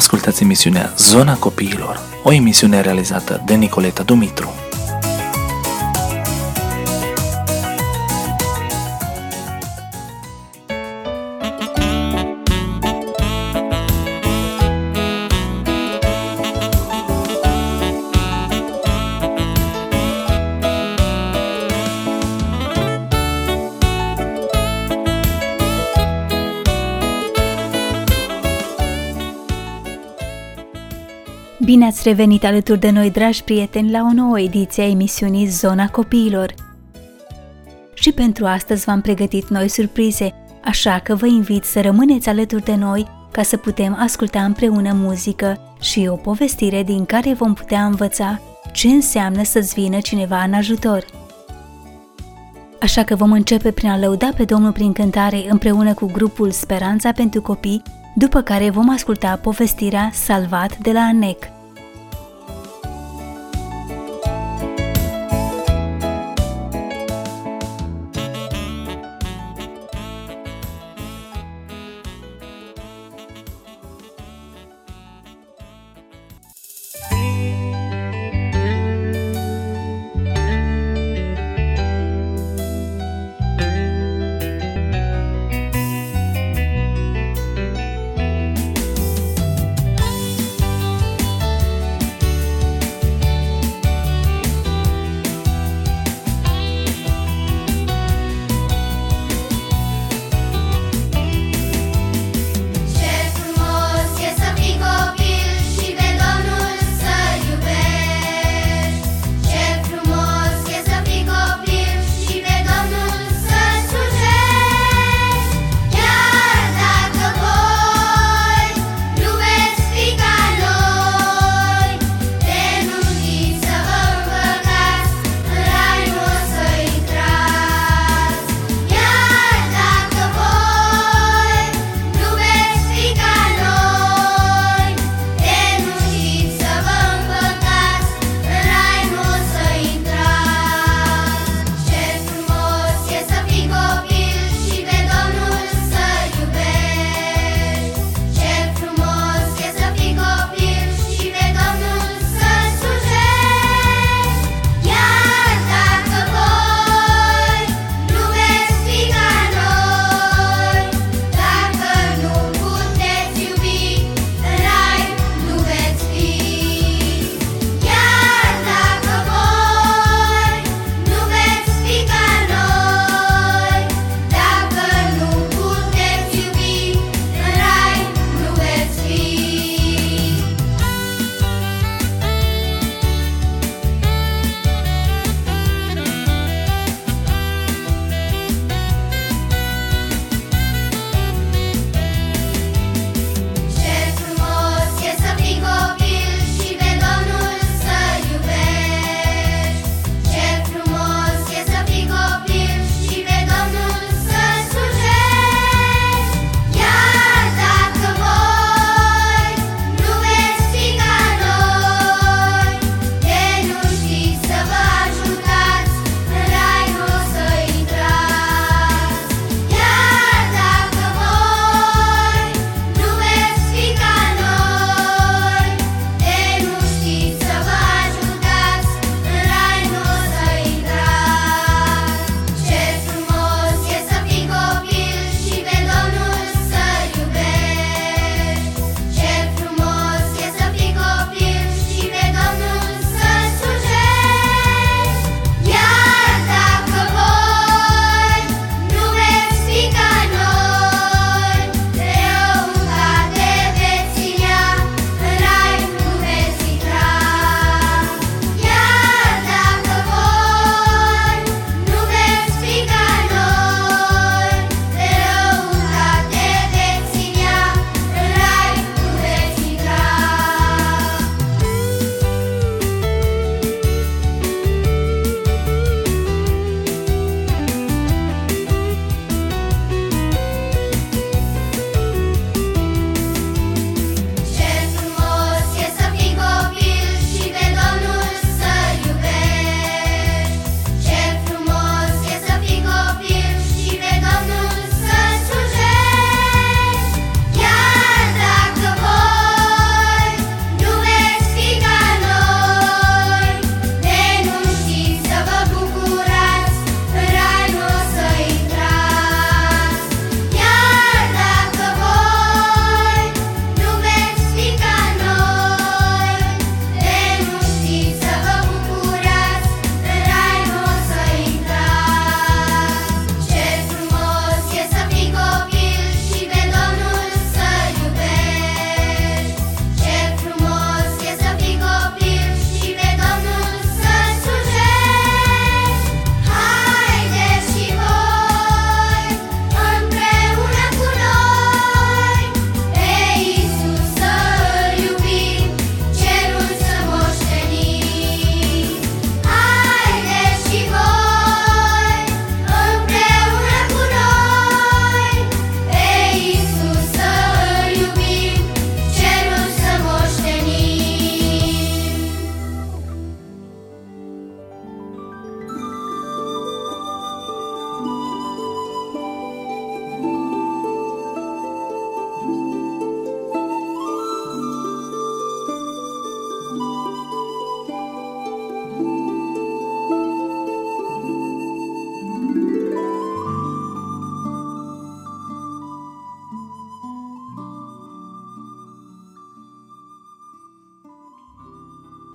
ascultați emisiunea Zona Copiilor, o emisiune realizată de Nicoleta Dumitru. Bine ați revenit alături de noi, dragi prieteni, la o nouă ediție a emisiunii Zona Copiilor. Și pentru astăzi v-am pregătit noi surprize, așa că vă invit să rămâneți alături de noi ca să putem asculta împreună muzică și o povestire din care vom putea învăța ce înseamnă să-ți vină cineva în ajutor. Așa că vom începe prin a lăuda pe Domnul prin cântare împreună cu grupul Speranța pentru Copii, după care vom asculta povestirea Salvat de la ANEC.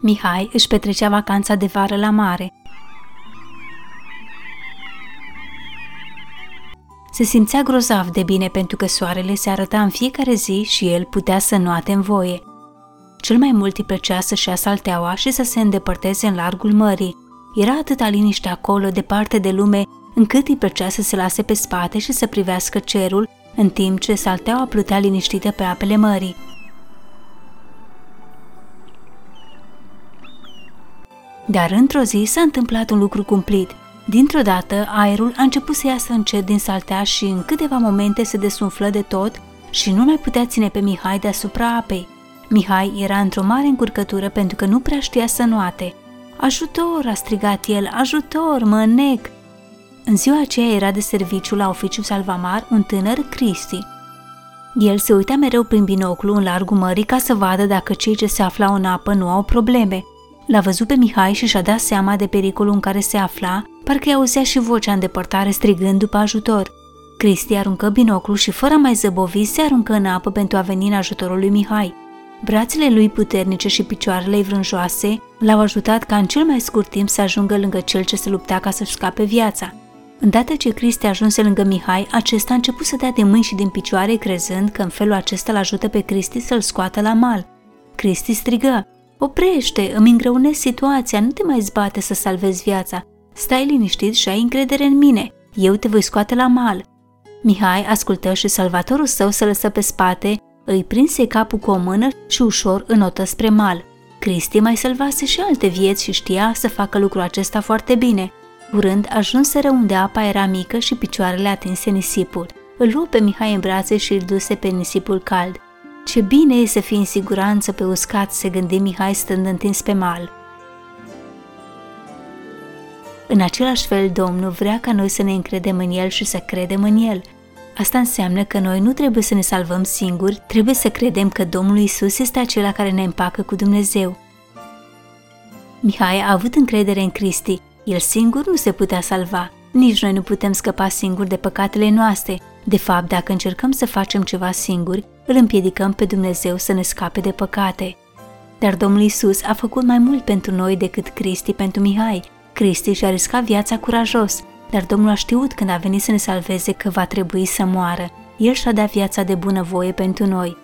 Mihai își petrecea vacanța de vară la mare. Se simțea grozav de bine pentru că soarele se arăta în fiecare zi și el putea să înoate în voie. Cel mai mult îi plăcea să-și ia salteaua și să se îndepărteze în largul mării. Era atâta liniște acolo, departe de lume, încât îi plăcea să se lase pe spate și să privească cerul, în timp ce salteaua plutea liniștită pe apele mării. Dar într-o zi s-a întâmplat un lucru cumplit. Dintr-o dată, aerul a început să iasă încet din saltea și în câteva momente se desumflă de tot și nu mai putea ține pe Mihai deasupra apei. Mihai era într-o mare încurcătură pentru că nu prea știa să înoate. "Ajutor!" a strigat el, "ajutor, mă înnec!" În ziua aceea era de serviciu la oficiul salvamar un tânăr, Cristi. El se uita mereu prin binoclu în largul mării ca să vadă dacă cei ce se aflau în apă nu au probleme. L-a văzut pe Mihai și și-a dat seama de pericolul în care se afla, parcă i-auzea și vocea în depărtare strigând după ajutor. Cristi aruncă binoclu și fără a mai zăbovi se aruncă în apă pentru a veni în ajutorul lui Mihai. Brațele lui puternice și picioarele vrânjoase l-au ajutat ca în cel mai scurt timp să ajungă lângă cel ce se lupta ca să-și scape viața. Îndată ce Cristi ajunse lângă Mihai, acesta a început să dea de mâini și din picioare, crezând că în felul acesta îl ajută pe Cristi să-l scoată la mal. Cristi strigă: "Oprește, îmi îngreunezi situația, nu te mai zbate să salvezi viața. Stai liniștit și ai încredere în mine, eu te voi scoate la mal." Mihai ascultă și salvatorul său se lăsă pe spate, îi prinse capul cu o mână și ușor înotă spre mal. Cristi mai salvase și alte vieți și știa să facă lucrul acesta foarte bine. Curând ajunseră unde apa era mică și picioarele atinse nisipul. Îl luă pe Mihai în brațe și îl duse pe nisipul cald. Ce bine e să fii în siguranță pe uscat, se gândi Mihai stând întins pe mal. În același fel, Domnul vrea ca noi să ne încredem în El și să credem în El. Asta înseamnă că noi nu trebuie să ne salvăm singuri, trebuie să credem că Domnul Iisus este acela care ne împacă cu Dumnezeu. Mihai a avut încredere în Cristi. El singur nu se putea salva. Nici noi nu putem scăpa singuri de păcatele noastre. De fapt, dacă încercăm să facem ceva singuri, îl împiedicăm pe Dumnezeu să ne scape de păcate. Dar Domnul Iisus a făcut mai mult pentru noi decât Cristi pentru Mihai. Cristi și-a riscat viața curajos, dar Domnul a știut când a venit să ne salveze că va trebui să moară. El și-a dat viața de bunăvoie pentru noi.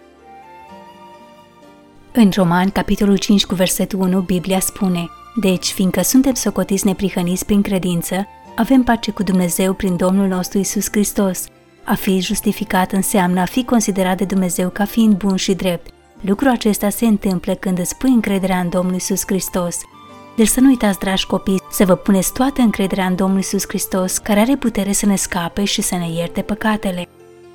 În Romani, capitolul 5, cu versetul 1, Biblia spune: "Deci, fiindcă suntem socotiți neprihăniți prin credință, avem pace cu Dumnezeu prin Domnul nostru Iisus Hristos." A fi justificat înseamnă a fi considerat de Dumnezeu ca fiind bun și drept. Lucrul acesta se întâmplă când îți pui încrederea în Domnul Iisus Hristos. Deci să nu uitați, dragi copii, să vă puneți toată încrederea în Domnul Iisus Hristos, care are putere să ne scape și să ne ierte păcatele.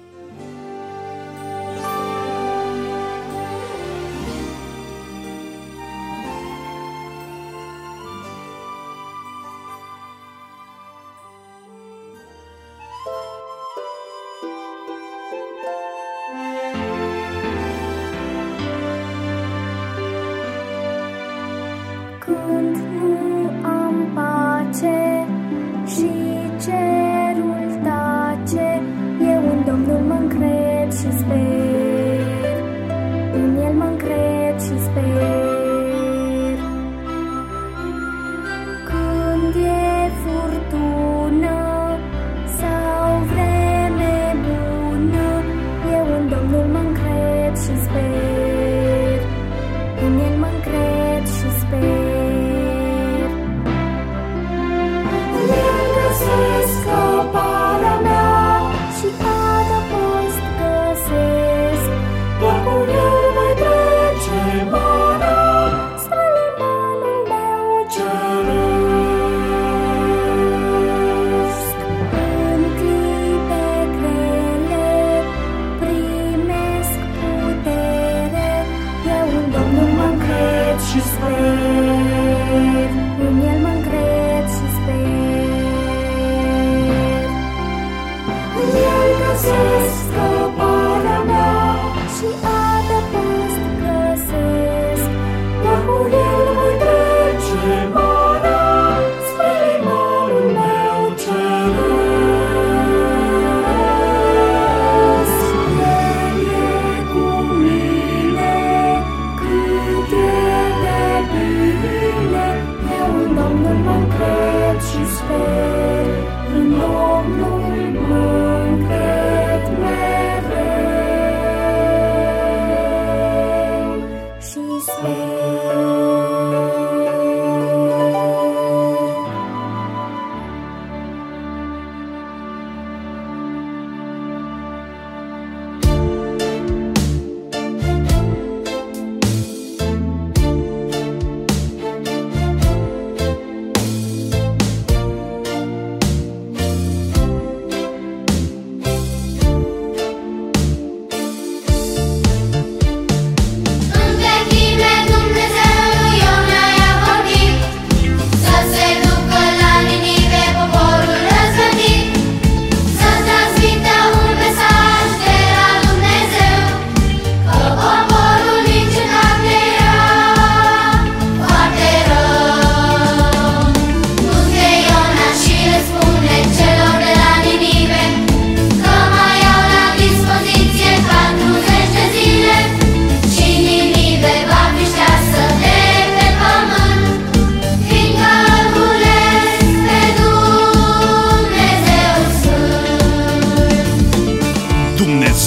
Când nu am pace și cerul tace, eu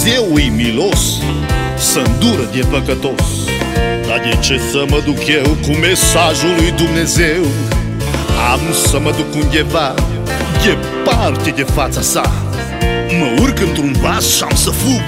Dumnezeu e milos, să îndură de păcătos. Dar de ce să mă duc eu cu mesajul lui Dumnezeu? Am să mă duc undeva departe de fața sa. Mă urc într-un vas și am să fug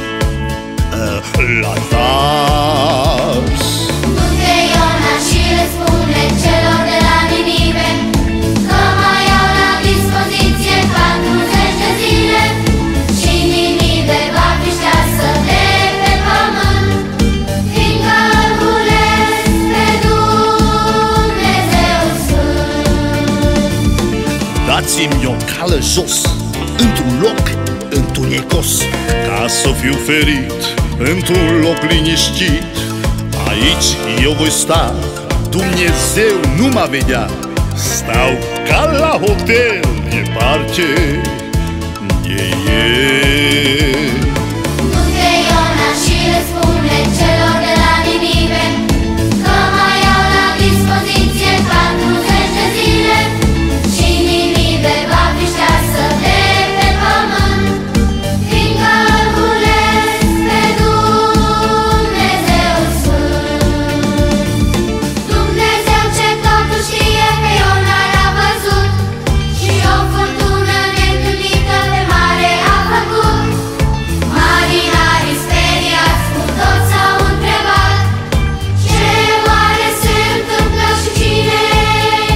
la Tars. Du-te, Iona, și le spune celor de la Ninive că mai au la dispoziție 40 de zile și Ninive va fi ștearsă de pe pământ, fiindcă îl hulesc pe Dumnezeu Sfânt. Dați-mi o cală jos, într-un loc întunecos, ca să fiu ferit într-un loc liniștit. Aici eu voi sta, Dumnezeu nu m-a vedea. Stau ca la hotel, departe de el. Du-te, Iona, și le spune celor de la Ninive că mai au la dispoziție 40 de zile și Ninive va fi ștearsă de pe pământ, fiindcă îl hulesc pe Dumnezeu Sfânt. Dumnezeu ce totul știe, pe Iona l-a văzut și o furtună neîntâlnită pe mare a făcut. Marinarii speriați cu toți s-au întrebat ce oare se întâmplă și cine-i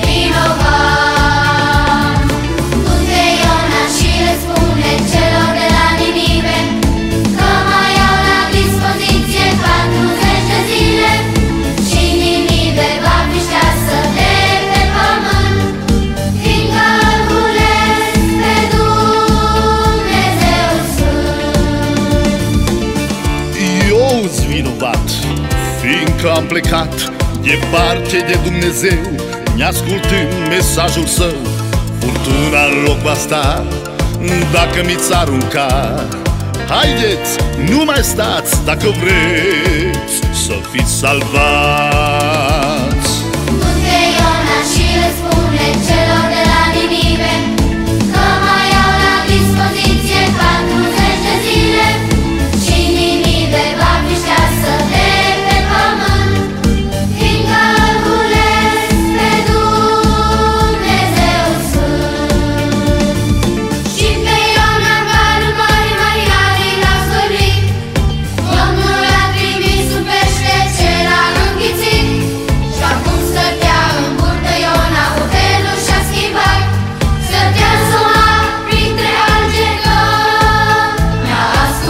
vinovat. Du-te, Iona, și le spune celor de la Ninive că mai au la dispoziție 40 de zile și Ninive va fi ștearsă de pe pământ, fiindcă îl hulesc pe Dumnezeu Sfânt. Eu-s vinovat, fiindcă am plecat departe de Dumnezeu, neascultând mesajul său. Furtuna în loc va sta dacă mi-ți arunca. Haideți, nu mai stați dacă vreți să fiți salvați. Du-te, Iona, și le spune celor de la Ninive că mai au la dispoziție 40 de zile și Ninive va fi ștearsă de pe pământ, fiindcă îl hulesc pe Dumnezeu Sfânt. Și pe Iona în valul mare marinarii l-au sfârlit. Domnul l-a trimis un pește ce l-a înghițit și acum stătea în burtă Iona, hotelul și-a schimbat. Stătea în zona printre alge că mi-a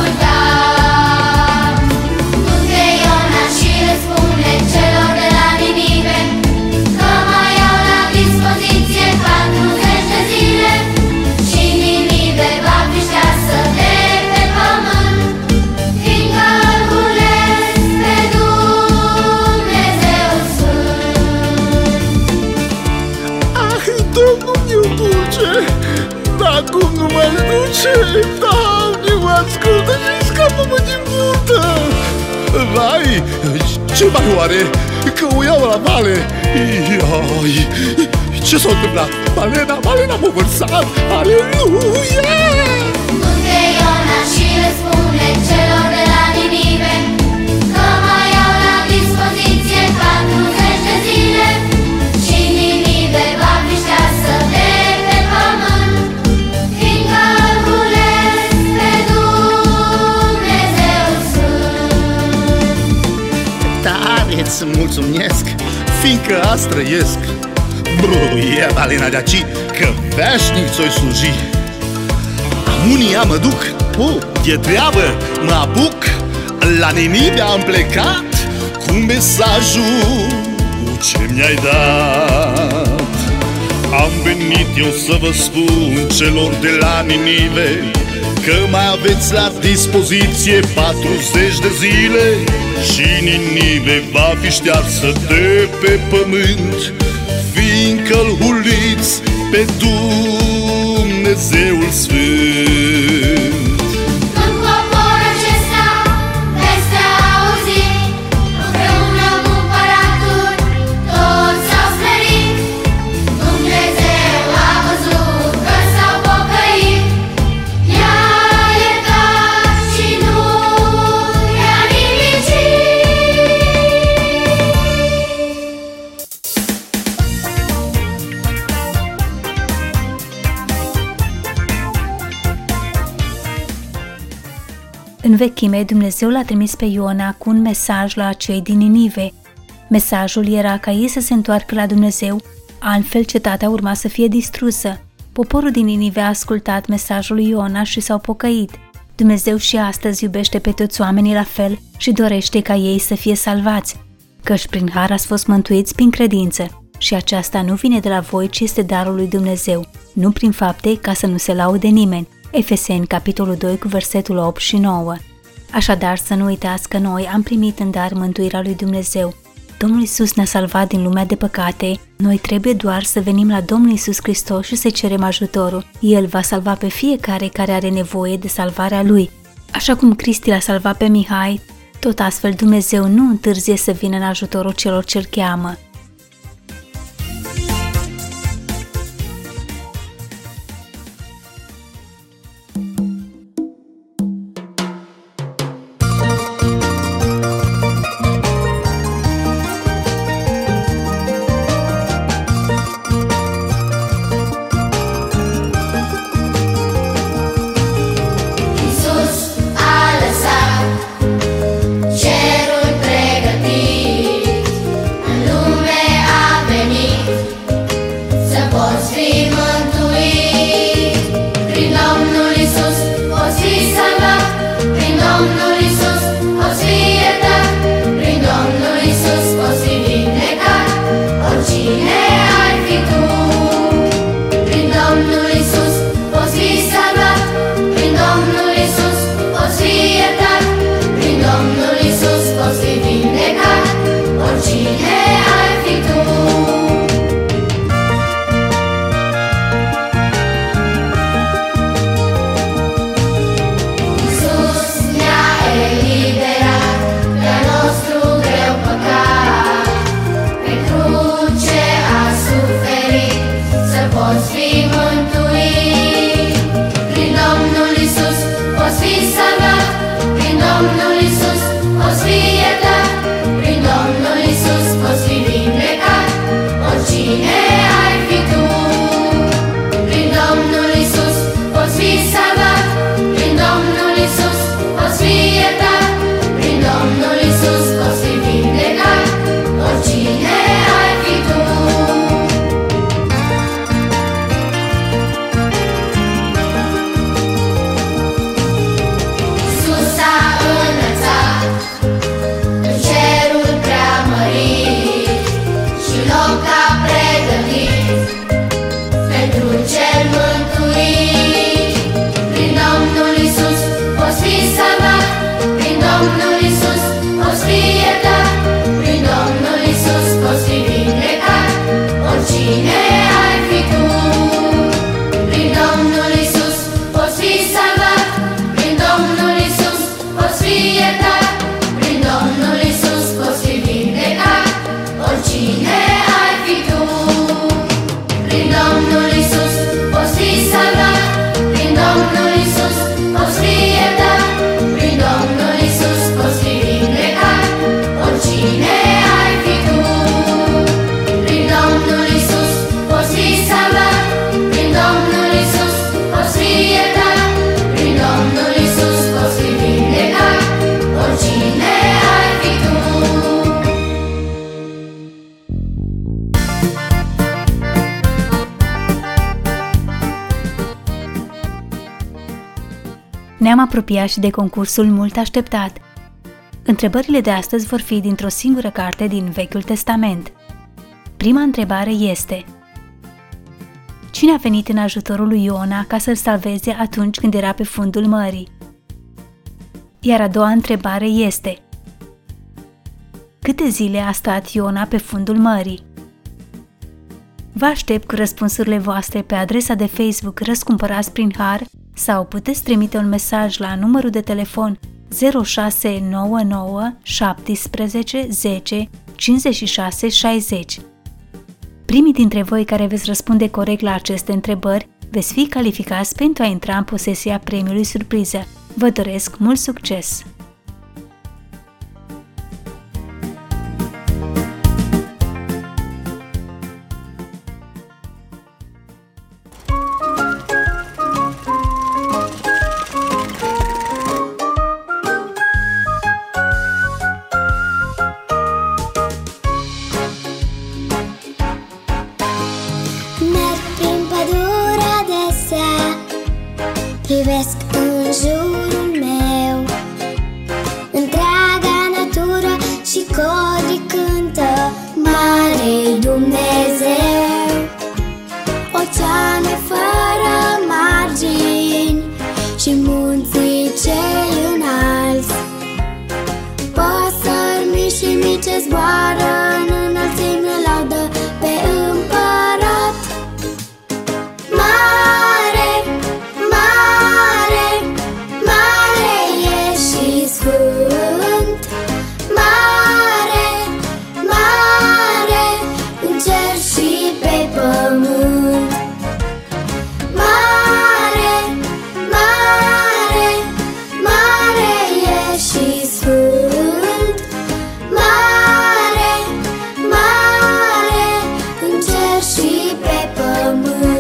ascultat. Du-te, Iona, și le spune celor de la Ninive că mai au la dispoziție 40 de zile și Ninive va fi ștearsă de pe pământ, fiindcă îl hulesc pe Dumnezeu Sfânt. Ah, Domnul meu dulce, dar cum nu m-aș duce? Doamne, mă ascultă și scapă-mă din burtă. Vai, ce mai oare? Că o iau la vale. Iai, ce s-a întâmplat? Balena m-a vărsat. Aleluia! Du-te, Iona, și le spune celor de la Ninive că mai au la dispoziție 40 de zile și Ninive va fi ștearsă de pe pământ, fiindcă îl hulesc pe Dumnezeu Sfânt. Tare îți mulțumesc, fiindcă azi trăiesc. Bruie balena de aici, că veșnic ți-o sluji. Amunia mă duc, de treabă mă apuc. La Ninive am plecat cu mesajul ce mi-ai dat. Am venit eu să vă spun celor de la Ninive că mai aveți la dispoziție 40 de zile și Ninive va fi ștearsă de pe pământ, fiindcă-l huliți pe Dumnezeul Sfânt. Când poporul acesta veste auzi, împreună cu împăratul toți s-au smerit. Dumnezeu a văzut că s-au pocăit, i-a iertat În vechime, Dumnezeu l-a trimis pe Iona cu un mesaj la cei din Ninive. Mesajul era ca ei să se întoarcă la Dumnezeu, altfel cetatea urma să fie distrusă. Poporul din Ninive a ascultat mesajul lui Iona și s-au pocăit. Dumnezeu și astăzi iubește pe toți oamenii la fel și dorește ca ei să fie salvați, căci prin har ați fost mântuiți prin credință. Și aceasta nu vine de la voi, ci este darul lui Dumnezeu, nu prin fapte, ca să nu se laude nimeni. Efeseni, capitolul 2, cu versetul 8 și 9. Așadar, să nu uitați că noi am primit în dar mântuirea lui Dumnezeu. Domnul Iisus ne-a salvat din lumea de păcate, noi trebuie doar să venim la Domnul Iisus Hristos și să cerem ajutorul. El va salva pe fiecare care are nevoie de salvarea Lui. Așa cum Cristi l-a salvat pe Mihai, tot astfel Dumnezeu nu întârzie să vină în ajutorul celor ce-L cheamă. Ne-am apropiat și de concursul mult așteptat. Întrebările de astăzi vor fi dintr-o singură carte din Vechiul Testament. Prima întrebare este: cine a venit în ajutorul lui Iona ca să-l salveze atunci când era pe fundul mării? Iar a doua întrebare este: câte zile a stat Iona pe fundul mării? Vă aștept cu răspunsurile voastre pe adresa de Facebook Răscumpărați prin Har sau puteți trimite un mesaj la numărul de telefon 0699 17 10 56 60. Primii dintre voi care veți răspunde corect la aceste întrebări veți fi calificați pentru a intra în posesia premiului surpriză. Vă doresc mult succes! privesc în jurul meu, întreaga natură și corii cântă, Mare-i Dumnezeu. Oceane fără margini și munții cei înalți, păsări mici și mici ce zboară în înălțime, laudă pe Împărat. Mare, mare, mare e și sfânt, mare, mare în cer și pe pământ. Mare, mare, mare e și sfânt, mare, mare în cer și pe pământ.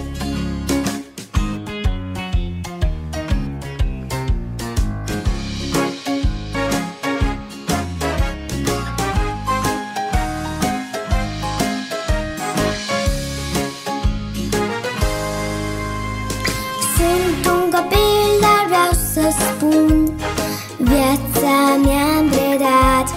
Sunt un copil, dar vreau să spun, viața mi-am predat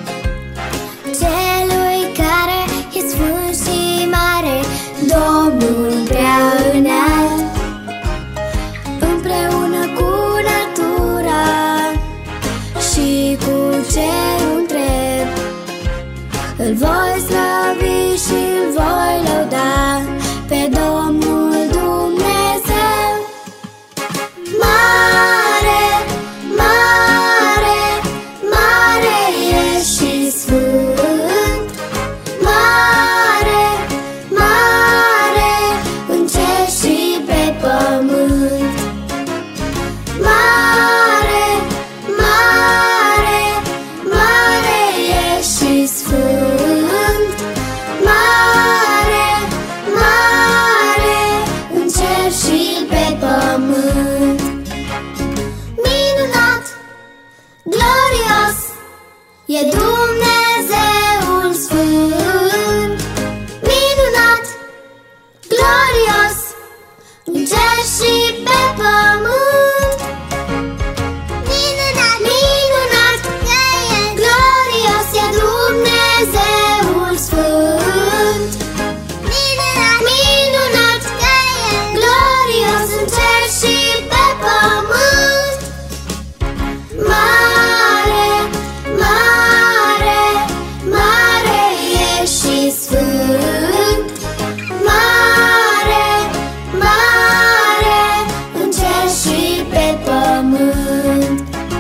celui care e sfânt și mare, Domnul prea înalt. Împreună cu natura și cu cerul întreg, îl voi slăvi și îl voi lăuda pe Domnul Dumnezeu. Mare, mare, mare e și sfânt, mare, mare în cer și pe pământ. Mare, mare, mare e și sfânt, mare, mare în cer și pe pământ. Minunat, glorios e Dumnezeul sfânt, minunat, glorios în cer și pe pământ. Minunat, minunat, glorios e Dumnezeul sfânt, minunat, minunat, glorios în cer și pe pământ. Mare, mare, mare e și sfânt, mare, mare în cer și pe pământ.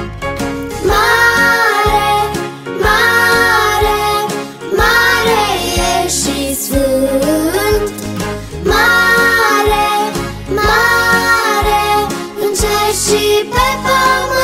Mare, mare, mare e și sfânt, mare, mare în cer și pe pământ.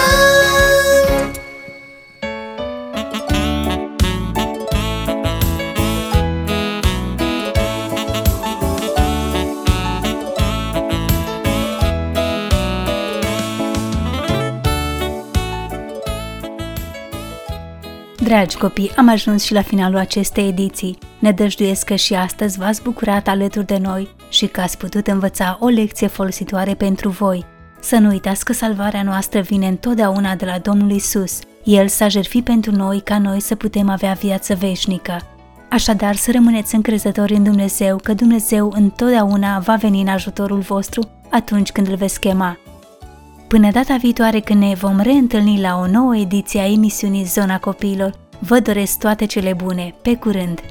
Dragi copii, am ajuns și la finalul acestei ediții. Nădăjduiesc că și astăzi v-ați bucurat alături de noi și că ați putut învăța o lecție folositoare pentru voi. Să nu uitați că salvarea noastră vine întotdeauna de la Domnul Isus. El s-a jertfit pentru noi ca noi să putem avea viață veșnică. Așadar, să rămâneți încrezători în Dumnezeu, că Dumnezeu întotdeauna va veni în ajutorul vostru atunci când îl veți chema. Până data viitoare când ne vom reîntâlni la o nouă ediție a emisiunii Zona Copiilor, vă doresc toate cele bune. Pe curând!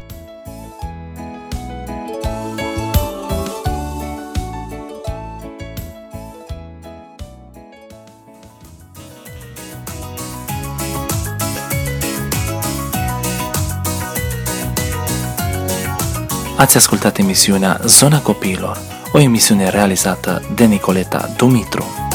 Ați ascultat emisiunea Zona Copiilor, o emisiune realizată de Nicoleta Dumitru.